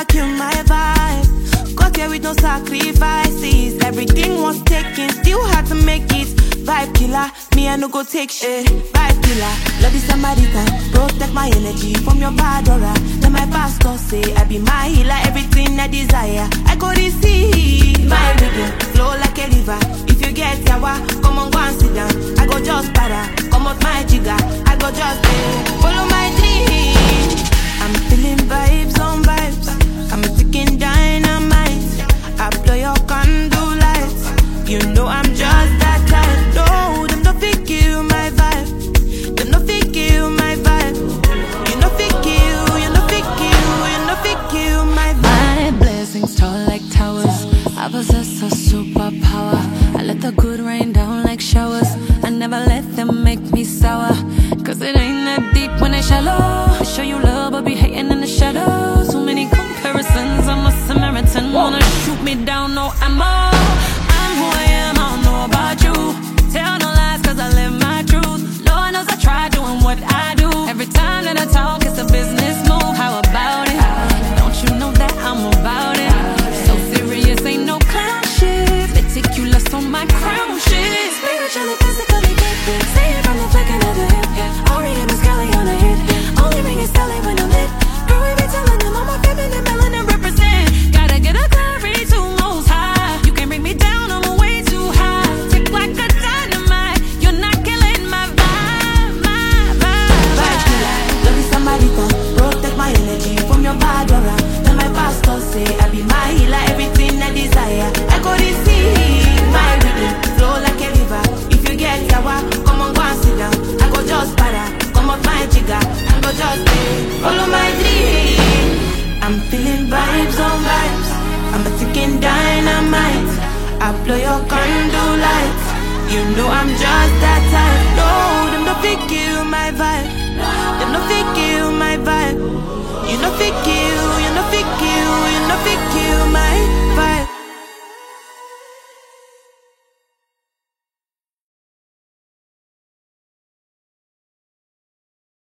never kill my vibe. Got here with no sacrifices. Everything was taken, still had to make it. Vibe killer, me I no go take shit. Vibe killer, love is somebody time. Protect my energy from your bad aura. Let my pastor say I be my healer. Everything I desire, I go receive. My rhythm flow like a river. If you get yawa, come on go and sit down. I go just para, come out my jigger. I go just follow my dream. I'm feeling vibes on vibes. I'm a ticking dynamite. I blow your candle lights. You know I'm just that type. No, them no fit kill my vibe. Them no fit kill my vibe. You no fit kill, you no fit kill, you no fit kill my vibe. My blessings tall like towers. I possess a superpower. I let the good rain down like showers. I never let them make me sour. Cause it ain't that deep when they shallow. I show you love but be hating in the shadows. Too many comparisons, I'm a Samaritan. Wanna shoot me down, no ammo. I'm who I am, I don't know about you. Tell no lies cause I live my truth. Lord knows I try doing what I do. Every time that I talk it's a business move. How about it? Don't you know that I'm about it? So serious, ain't no clown shit. Meticulous on my crown shit. Spiritually, physically gifted. See it from the flicking of the hip. R.E.M. is Kelly on the hit. Only ring is Sally when I'm lit. Girl, we be telling them I'm a feminine melanin represent. Gotta get a glory to most high. You can't bring me down, I'm way too high. Tick like a dynamite. You're not killing my vibe, my vibe. Vibe killer, love is somebody time. Protect my energy from your bad aura. Let my pastor say I be my